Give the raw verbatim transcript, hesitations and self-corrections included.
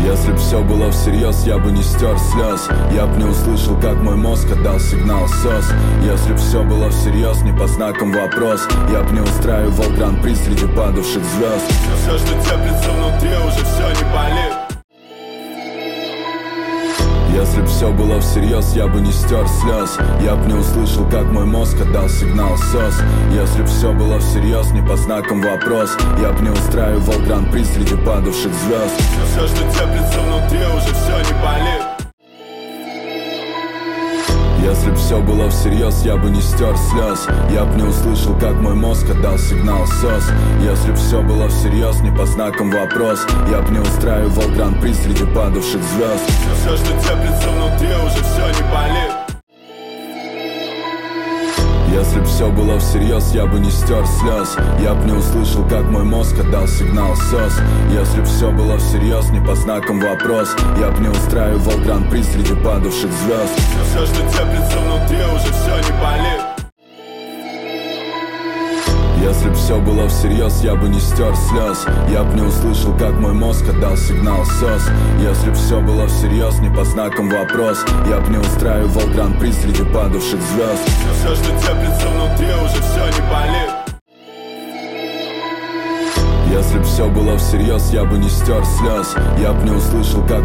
Если б все было всерьез, я бы не стер слез. Я б не услышал, как мой мозг отдал сигнал сос. Если б все было всерьез, не по знакам вопрос, я б не устраивал гран-при среди падавших звезд. Но все, что теплится внутри, уже все не болит. Если б все было всерьез, я бы не стер слез. Я б не услышал, как мой мозг отдал сигнал сос. Если б все было всерьез, не по знакам вопрос, я б не устраивал гран-при среди падавших звезд. Но все, что теплится внутри, уже все не болит. Если б все было всерьез, я бы не стер слез. Я б не услышал, как мой мозг отдал сигнал сос. Если б все было всерьез, не по знакам вопрос, я б не устраивал гран-при среди падавших звезд. Но все, что теплится внутри, уже все не болит. Если б все было всерьез, я бы не стер слез. Я б не услышал, как мой мозг отдал сигнал сос. Если б все было всерьез, не по знакам вопрос, я б не устраивал гран-при среди падавших звезд. Но все, что теплится внутри, уже все не болит. Если б все было всерьез, я бы не стер слез. Я б не услышал, как мой мозг отдал сигнал сос. Если б все было всерьез, не по знакам вопрос, я б не устраивал гран-при среди падавших звезд. Но все, что теплится внутри, уже все не болит. Если б все было всерьез, я бы не стер слез. Я б не услышал, как